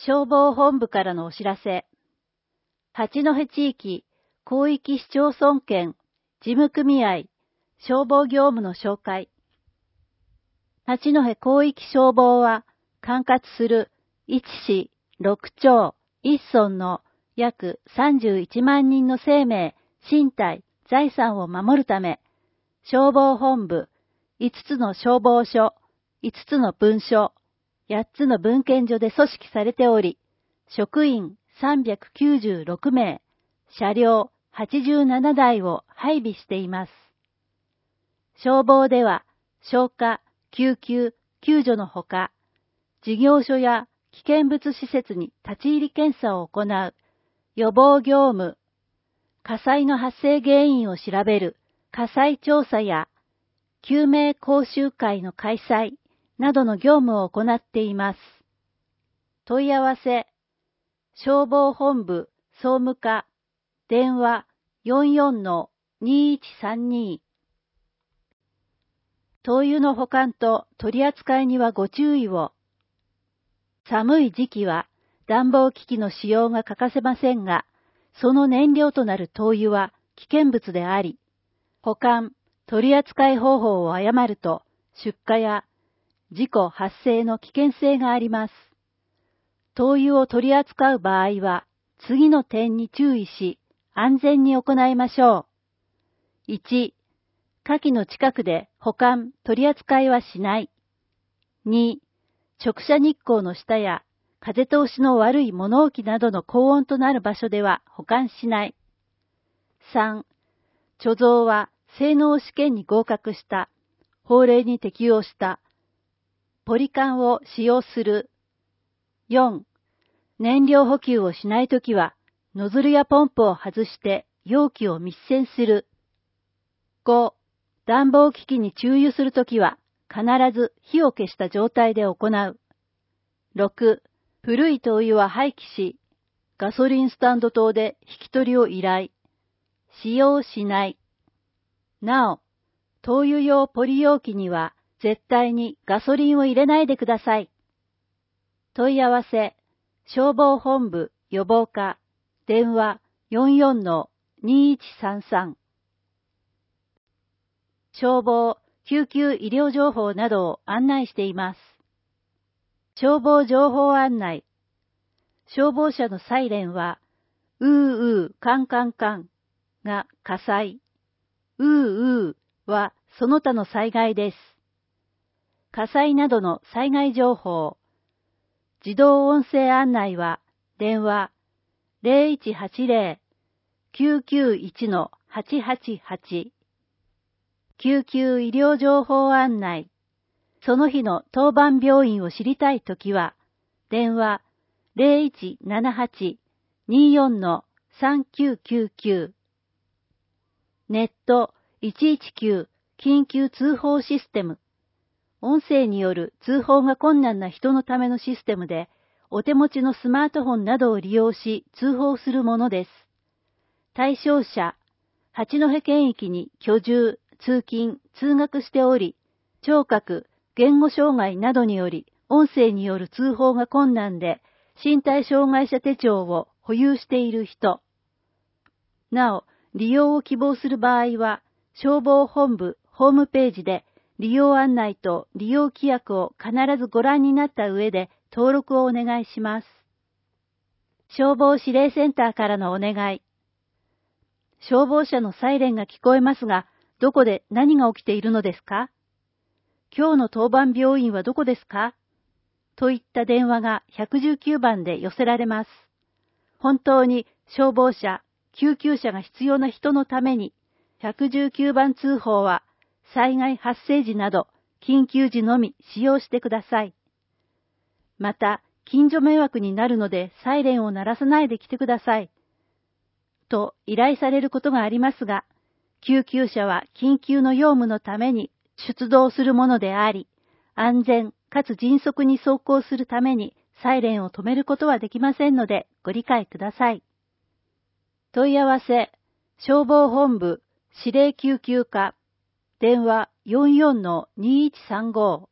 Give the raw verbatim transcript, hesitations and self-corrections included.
消防本部からのお知らせ。八戸地域広域市町村圏事務組合消防業務の紹介。八戸広域消防は管轄する一市六町一村の約さんじゅういちまんにんの生命、身体、財産を守るため、消防本部、いつつの消防署、いつつの分署、やっつの分検所で組織されており、職員さんびゃくきゅうじゅうろくめい、車両はちじゅうななだいを配備しています。消防では、消火、救急、救助のほか、事業所や危険物施設に立ち入り検査を行う、予防業務、火災の発生原因を調べる火災調査や、救命講習会の開催などの業務を行っています。問い合わせ、消防本部総務課、電話 よんよんのにいちさんに。灯油の保管と取り扱いにはご注意を。寒い時期は暖房機器の使用が欠かせませんが、その燃料となる灯油は危険物であり、保管、取り扱い方法を誤ると出火や事故発生の危険性があります。灯油を取り扱う場合は、次の点に注意し、安全に行いましょう。いち、火器の近くで保管、取り扱いはしない。に、直射日光の下や風通しの悪い物置などの高温となる場所では保管しない。さん、貯蔵は性能試験に合格した、法令に適用した、ポリ缶を使用する。よん、燃料補給をしないときは、ノズルやポンプを外して容器を密栓する。ご、暖房機器に注油するときは、必ず火を消した状態で行う。ろく、古い灯油は廃棄し、ガソリンスタンド等で引き取りを依頼。使用しない。なお、灯油用ポリ容器には絶対にガソリンを入れないでください。問い合わせ、消防本部予防課、電話 よんよんのにいちさんさん。消防、救急医療情報などを案内しています。消防情報案内。消防車のサイレンは、うーうーカンカンカンが火災、うーうーはその他の災害です。火災などの災害情報。自動音声案内は、電話 ゼロいちはちゼロ きゅうきゅういちのはちはちはち。救急医療情報案内。その日の当番病院を知りたいときは、電話 ゼロいちななはち によんのさんきゅうきゅうきゅう。ネットいちいちきゅう緊急通報システム。音声による通報が困難な人のためのシステムで、お手持ちのスマートフォンなどを利用し通報するものです。対象者、八戸県域に居住、通勤、通学しており、聴覚、言語障害などにより、音声による通報が困難で、身体障害者手帳を保有している人。なお、利用を希望する場合は、消防本部ホームページで利用案内と利用規約を必ずご覧になった上で登録をお願いします。消防指令センターからのお願い。消防車のサイレンが聞こえますが、どこで何が起きているのですか？今日の当番病院はどこですか？といった電話がいちいちきゅうばんで寄せられます。本当に消防車、救急車が必要な人のために、いちいちきゅうばん通報は災害発生時など緊急時のみ使用してください。また、近所迷惑になるのでサイレンを鳴らさないで来てください。と依頼されることがありますが、救急車は緊急の用務のために出動するものであり、安全かつ迅速に走行するためにサイレンを止めることはできませんのでご理解ください。問い合わせ、消防本部指令救急課、電話 よんよんのにいちさんご。